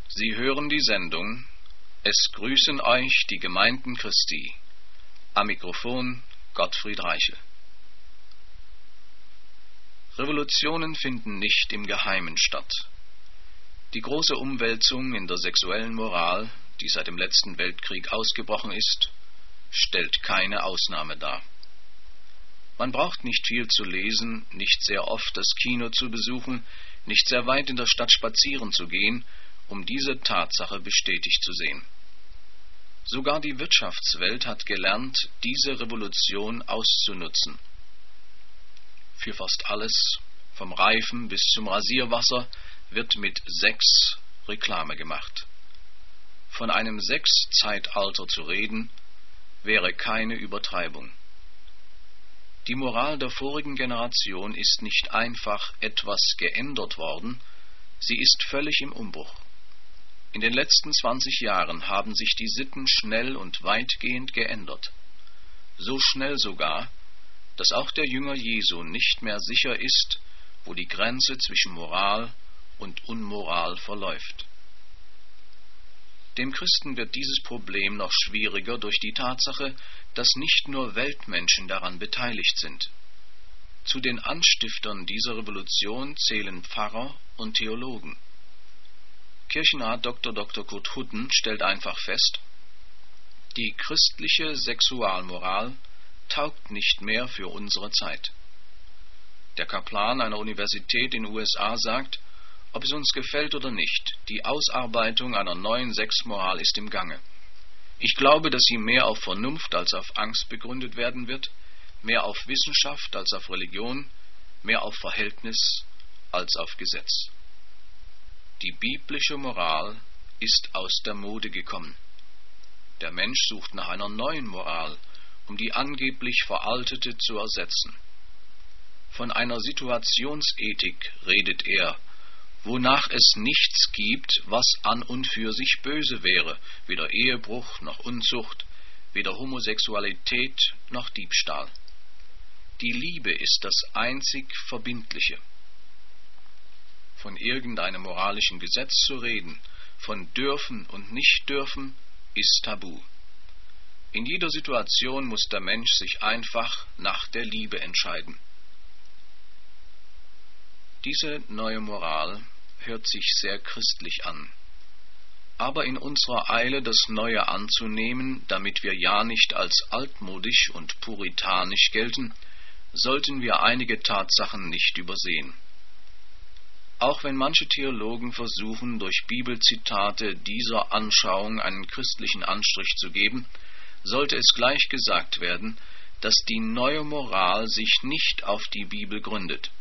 Sie hören die Sendung Es grüßen euch die Gemeinden Christi. Am Mikrofon Gottfried Reichel. Revolutionen finden nicht im Geheimen statt. Die große Umwälzung in der sexuellen Moral, die seit dem letzten Weltkrieg ausgebrochen ist, stellt keine Ausnahme dar. Man braucht nicht viel zu lesen, nicht sehr oft das Kino zu besuchen, nicht sehr weit in der Stadt spazieren zu gehen, um diese Tatsache bestätigt zu sehen. Sogar die Wirtschaftswelt hat gelernt, diese Revolution auszunutzen. Für fast alles, vom Reifen bis zum Rasierwasser, wird mit Sex Reklame gemacht. Von einem Sexzeitalter zu reden, wäre keine Übertreibung. Die Moral der vorigen Generation ist nicht einfach etwas geändert worden, sie ist völlig im Umbruch. In den letzten 20 Jahren haben sich die Sitten schnell und weitgehend geändert. So schnell sogar, dass auch der Jünger Jesu nicht mehr sicher ist, wo die Grenze zwischen Moral und Unmoral verläuft. Dem Christen wird dieses Problem noch schwieriger durch die Tatsache, dass nicht nur Weltmenschen daran beteiligt sind. Zu den Anstiftern dieser Revolution zählen Pfarrer und Theologen. Kirchenrat Dr. Kurt Hudden stellt einfach fest, die christliche Sexualmoral taugt nicht mehr für unsere Zeit. Der Kaplan einer Universität in den USA sagt, ob es uns gefällt oder nicht, die Ausarbeitung einer neuen Sexmoral ist im Gange. Ich glaube, dass sie mehr auf Vernunft als auf Angst begründet werden wird, mehr auf Wissenschaft als auf Religion, mehr auf Verhältnis als auf Gesetz. Die biblische Moral ist aus der Mode gekommen. Der Mensch sucht nach einer neuen Moral, um die angeblich veraltete zu ersetzen. Von einer Situationsethik redet er, wonach es nichts gibt, was an und für sich böse wäre, weder Ehebruch noch Unzucht, weder Homosexualität noch Diebstahl. Die Liebe ist das einzig Verbindliche. Von irgendeinem moralischen Gesetz zu reden, von dürfen und nicht dürfen, ist tabu. In jeder Situation muss der Mensch sich einfach nach der Liebe entscheiden. Diese neue Moral hört sich sehr christlich an. Aber in unserer Eile, das Neue anzunehmen, damit wir ja nicht als altmodisch und puritanisch gelten, sollten wir einige Tatsachen nicht übersehen. Auch wenn manche Theologen versuchen, durch Bibelzitate dieser Anschauung einen christlichen Anstrich zu geben, sollte es gleich gesagt werden, dass die neue Moral sich nicht auf die Bibel gründet.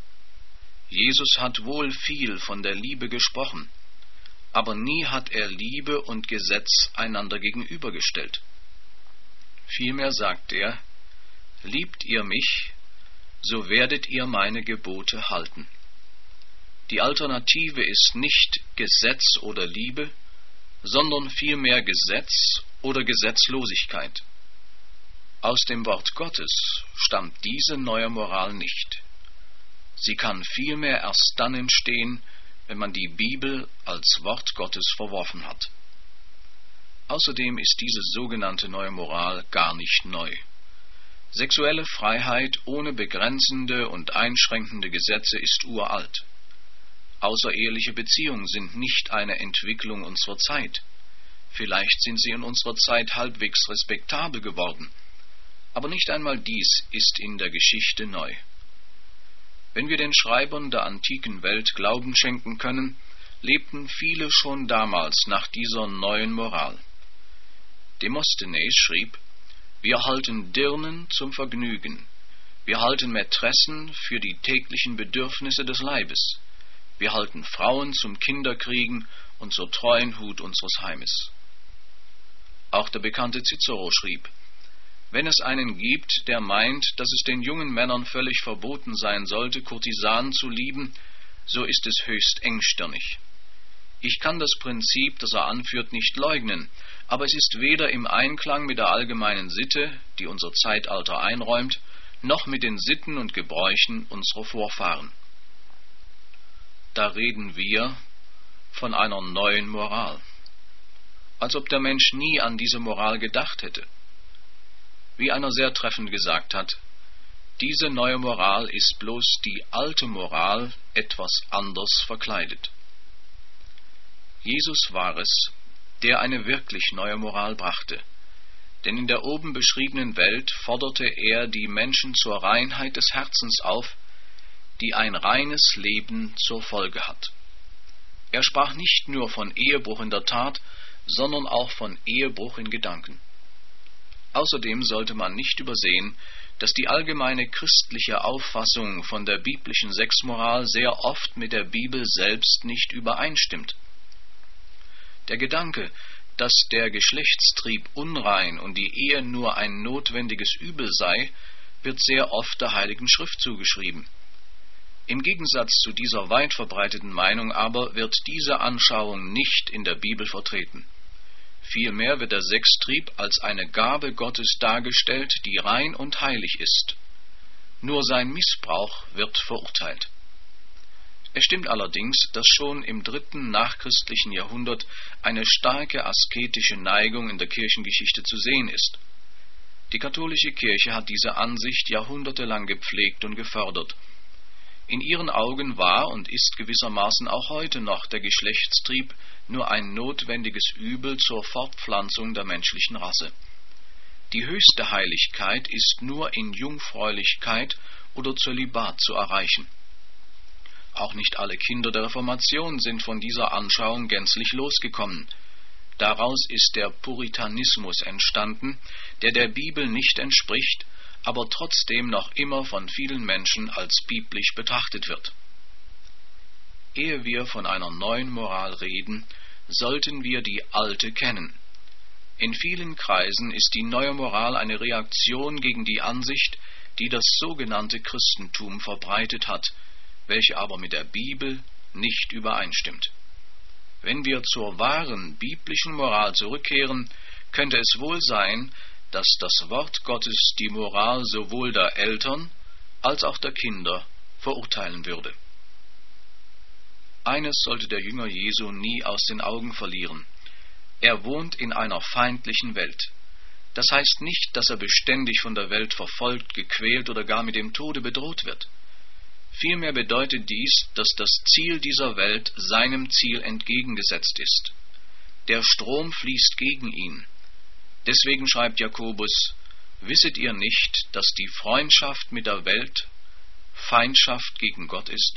Jesus hat wohl viel von der Liebe gesprochen, aber nie hat er Liebe und Gesetz einander gegenübergestellt. Vielmehr sagt er, liebt ihr mich, so werdet ihr meine Gebote halten. Die Alternative ist nicht Gesetz oder Liebe, sondern vielmehr Gesetz oder Gesetzlosigkeit. Aus dem Wort Gottes stammt diese neue Moral nicht. Sie kann vielmehr erst dann entstehen, wenn man die Bibel als Wort Gottes verworfen hat. Außerdem ist diese sogenannte neue Moral gar nicht neu. Sexuelle Freiheit ohne begrenzende und einschränkende Gesetze ist uralt. Außereheliche Beziehungen sind nicht eine Entwicklung unserer Zeit. Vielleicht sind sie in unserer Zeit halbwegs respektabel geworden, aber nicht einmal dies ist in der Geschichte neu. Wenn wir den Schreibern der antiken Welt Glauben schenken können, lebten viele schon damals nach dieser neuen Moral. Demosthenes schrieb, wir halten Dirnen zum Vergnügen, wir halten Mätressen für die täglichen Bedürfnisse des Leibes, wir halten Frauen zum Kinderkriegen und zur treuen Hut unseres Heimes. Auch der bekannte Cicero schrieb, wenn es einen gibt, der meint, dass es den jungen Männern völlig verboten sein sollte, Kurtisanen zu lieben, so ist es höchst engstirnig. Ich kann das Prinzip, das er anführt, nicht leugnen, aber es ist weder im Einklang mit der allgemeinen Sitte, die unser Zeitalter einräumt, noch mit den Sitten und Gebräuchen unserer Vorfahren. Da reden wir von einer neuen Moral. Als ob der Mensch nie an diese Moral gedacht hätte. Wie einer sehr treffend gesagt hat, diese neue Moral ist bloß die alte Moral etwas anders verkleidet. Jesus war es, der eine wirklich neue Moral brachte, denn in der oben beschriebenen Welt forderte er die Menschen zur Reinheit des Herzens auf, die ein reines Leben zur Folge hat. Er sprach nicht nur von Ehebruch in der Tat, sondern auch von Ehebruch in Gedanken. Außerdem sollte man nicht übersehen, dass die allgemeine christliche Auffassung von der biblischen Sexmoral sehr oft mit der Bibel selbst nicht übereinstimmt. Der Gedanke, dass der Geschlechtstrieb unrein und die Ehe nur ein notwendiges Übel sei, wird sehr oft der Heiligen Schrift zugeschrieben. Im Gegensatz zu dieser weit verbreiteten Meinung aber wird diese Anschauung nicht in der Bibel vertreten. Vielmehr wird der Sextrieb als eine Gabe Gottes dargestellt, die rein und heilig ist. Nur sein Missbrauch wird verurteilt. Es stimmt allerdings, dass schon im 3. nachchristlichen Jahrhundert eine starke asketische Neigung in der Kirchengeschichte zu sehen ist. Die katholische Kirche hat diese Ansicht jahrhundertelang gepflegt und gefördert. In ihren Augen war und ist gewissermaßen auch heute noch der Geschlechtstrieb nur ein notwendiges Übel zur Fortpflanzung der menschlichen Rasse. Die höchste Heiligkeit ist nur in Jungfräulichkeit oder Zölibat zu erreichen. Auch nicht alle Kinder der Reformation sind von dieser Anschauung gänzlich losgekommen. Daraus ist der Puritanismus entstanden, der der Bibel nicht entspricht, aber trotzdem noch immer von vielen Menschen als biblisch betrachtet wird. Ehe wir von einer neuen Moral reden, sollten wir die alte kennen. In vielen Kreisen ist die neue Moral eine Reaktion gegen die Ansicht, die das sogenannte Christentum verbreitet hat, welche aber mit der Bibel nicht übereinstimmt. Wenn wir zur wahren biblischen Moral zurückkehren, könnte es wohl sein, dass das Wort Gottes die Moral sowohl der Eltern als auch der Kinder verurteilen würde. Eines sollte der Jünger Jesu nie aus den Augen verlieren. Er wohnt in einer feindlichen Welt. Das heißt nicht, dass er beständig von der Welt verfolgt, gequält oder gar mit dem Tode bedroht wird. Vielmehr bedeutet dies, dass das Ziel dieser Welt seinem Ziel entgegengesetzt ist. Der Strom fließt gegen ihn. Deswegen schreibt Jakobus: Wisset ihr nicht, dass die Freundschaft mit der Welt Feindschaft gegen Gott ist?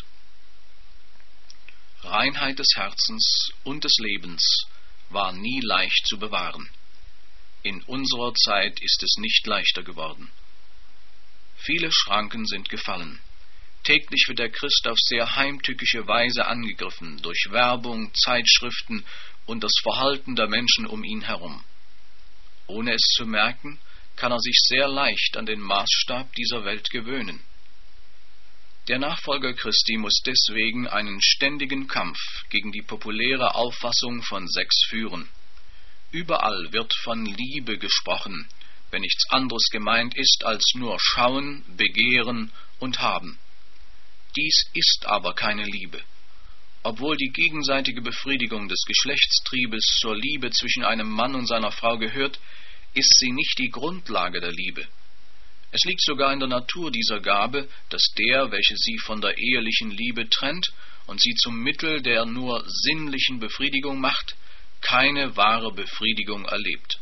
Reinheit des Herzens und des Lebens war nie leicht zu bewahren. In unserer Zeit ist es nicht leichter geworden. Viele Schranken sind gefallen. Täglich wird der Christ auf sehr heimtückische Weise angegriffen, durch Werbung, Zeitschriften und das Verhalten der Menschen um ihn herum. Ohne es zu merken, kann er sich sehr leicht an den Maßstab dieser Welt gewöhnen. Der Nachfolger Christi muss deswegen einen ständigen Kampf gegen die populäre Auffassung von Sex führen. Überall wird von Liebe gesprochen, wenn nichts anderes gemeint ist als nur schauen, begehren und haben. Dies ist aber keine Liebe. Obwohl die gegenseitige Befriedigung des Geschlechtstriebes zur Liebe zwischen einem Mann und seiner Frau gehört, ist sie nicht die Grundlage der Liebe. Es liegt sogar in der Natur dieser Gabe, dass der, welcher sie von der ehelichen Liebe trennt und sie zum Mittel der nur sinnlichen Befriedigung macht, keine wahre Befriedigung erlebt.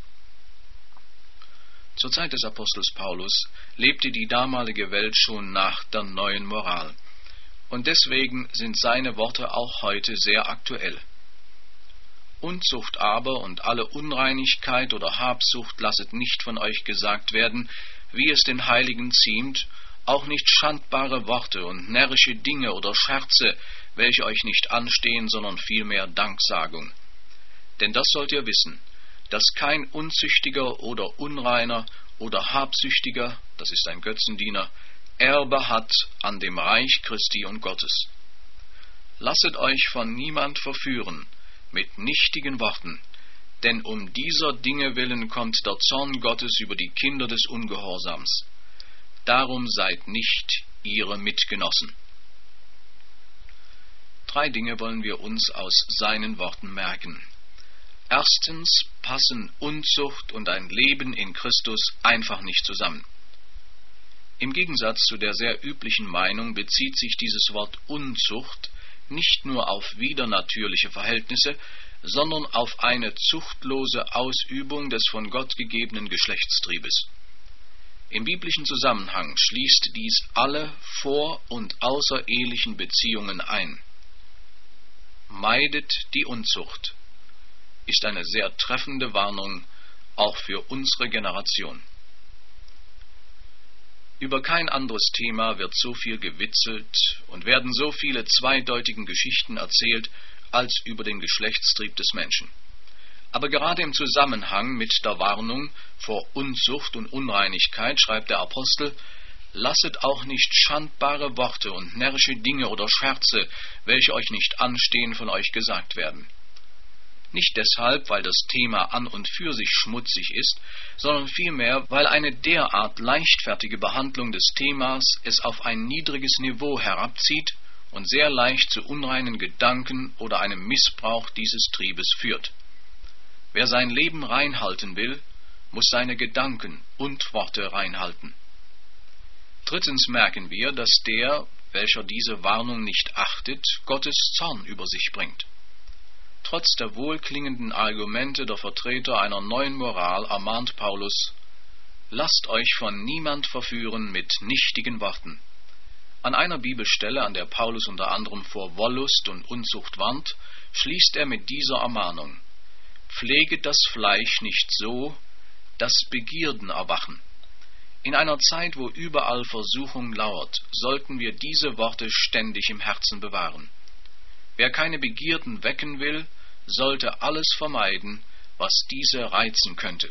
Zur Zeit des Apostels Paulus lebte die damalige Welt schon nach der neuen Moral. Und deswegen sind seine Worte auch heute sehr aktuell. Unzucht aber und alle Unreinigkeit oder Habsucht lasset nicht von euch gesagt werden, wie es den Heiligen ziemt, auch nicht schandbare Worte und närrische Dinge oder Scherze, welche euch nicht anstehen, sondern vielmehr Danksagung. Denn das sollt ihr wissen, dass kein Unzüchtiger oder Unreiner oder Habsüchtiger, das ist ein Götzendiener, Erbe hat an dem Reich Christi und Gottes. Lasset euch von niemand verführen mit nichtigen Worten, denn um dieser Dinge willen kommt der Zorn Gottes über die Kinder des Ungehorsams. Darum seid nicht ihre Mitgenossen. 3 Dinge wollen wir uns aus seinen Worten merken. Erstens passen Unzucht und ein Leben in Christus einfach nicht zusammen. Im Gegensatz zu der sehr üblichen Meinung bezieht sich dieses Wort Unzucht nicht nur auf widernatürliche Verhältnisse, sondern auf eine zuchtlose Ausübung des von Gott gegebenen Geschlechtstriebes. Im biblischen Zusammenhang schließt dies alle vor- und außerehelichen Beziehungen ein. Meidet die Unzucht ist eine sehr treffende Warnung, auch für unsere Generation. Über kein anderes Thema wird so viel gewitzelt und werden so viele zweideutige Geschichten erzählt, als über den Geschlechtstrieb des Menschen. Aber gerade im Zusammenhang mit der Warnung vor Unzucht und Unreinigkeit schreibt der Apostel: Lasset auch nicht schandbare Worte und närrische Dinge oder Scherze, welche euch nicht anstehen, von euch gesagt werden. Nicht deshalb, weil das Thema an und für sich schmutzig ist, sondern vielmehr, weil eine derart leichtfertige Behandlung des Themas es auf ein niedriges Niveau herabzieht und sehr leicht zu unreinen Gedanken oder einem Missbrauch dieses Triebes führt. Wer sein Leben reinhalten will, muss seine Gedanken und Worte reinhalten. Drittens merken wir, dass der, welcher diese Warnung nicht achtet, Gottes Zorn über sich bringt. Trotz der wohlklingenden Argumente der Vertreter einer neuen Moral ermahnt Paulus: Lasst euch von niemand verführen mit nichtigen Worten. An einer Bibelstelle, an der Paulus unter anderem vor Wollust und Unzucht warnt, schließt er mit dieser Ermahnung: Pfleget das Fleisch nicht so, dass Begierden erwachen. In einer Zeit, wo überall Versuchung lauert, sollten wir diese Worte ständig im Herzen bewahren. Wer keine Begierden wecken will, sollte alles vermeiden, was diese reizen könnte.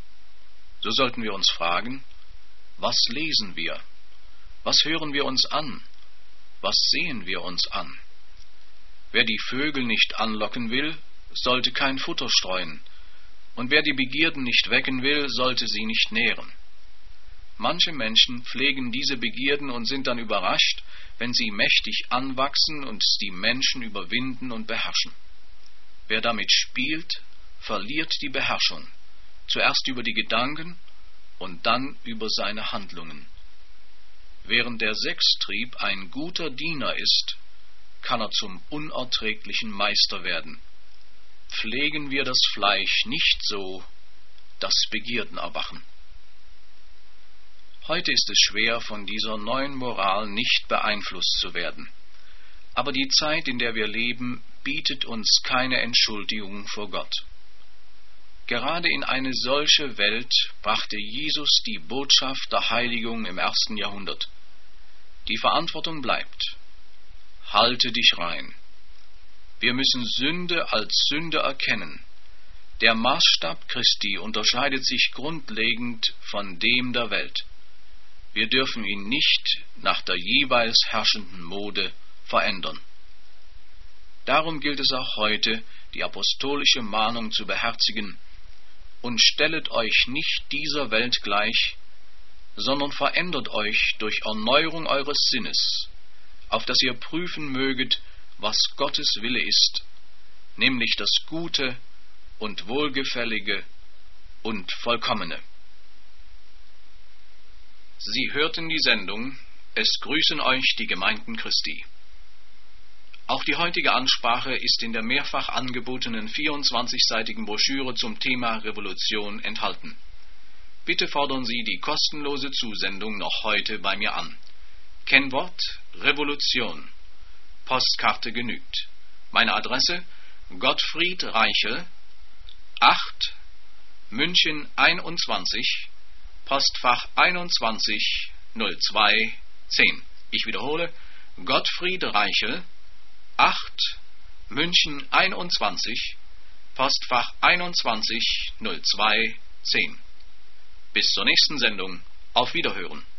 So sollten wir uns fragen: Was lesen wir? Was hören wir uns an? Was sehen wir uns an? Wer die Vögel nicht anlocken will, sollte kein Futter streuen, und wer die Begierden nicht wecken will, sollte sie nicht nähren. Manche Menschen pflegen diese Begierden und sind dann überrascht, wenn sie mächtig anwachsen und die Menschen überwinden und beherrschen. Wer damit spielt, verliert die Beherrschung, zuerst über die Gedanken und dann über seine Handlungen. Während der Sextrieb ein guter Diener ist, kann er zum unerträglichen Meister werden. Pflegen wir das Fleisch nicht so, dass Begierden erwachen. Heute ist es schwer, von dieser neuen Moral nicht beeinflusst zu werden. Aber die Zeit, in der wir leben, bietet uns keine Entschuldigung vor Gott. Gerade in eine solche Welt brachte Jesus die Botschaft der Heiligung im 1. Jahrhundert. Die Verantwortung bleibt: Halte dich rein. Wir müssen Sünde als Sünde erkennen. Der Maßstab Christi unterscheidet sich grundlegend von dem der Welt. Wir dürfen ihn nicht nach der jeweils herrschenden Mode verändern. Darum gilt es auch heute, die apostolische Mahnung zu beherzigen: Und stellet euch nicht dieser Welt gleich, sondern verändert euch durch Erneuerung eures Sinnes, auf dass ihr prüfen möget, was Gottes Wille ist, nämlich das Gute und Wohlgefällige und Vollkommene. Sie hörten die Sendung Es grüßen euch die Gemeinden Christi. Auch die heutige Ansprache ist in der mehrfach angebotenen 24-seitigen Broschüre zum Thema Revolution enthalten. Bitte fordern Sie die kostenlose Zusendung noch heute bei mir an. Kennwort: Revolution. Postkarte genügt. Meine Adresse: Gottfried Reichel, 8, München 21, Postfach 21 02 10. Ich wiederhole: Gottfried Reichel, 8, München 21, Postfach 21 02 10. Bis zur nächsten Sendung. Auf Wiederhören.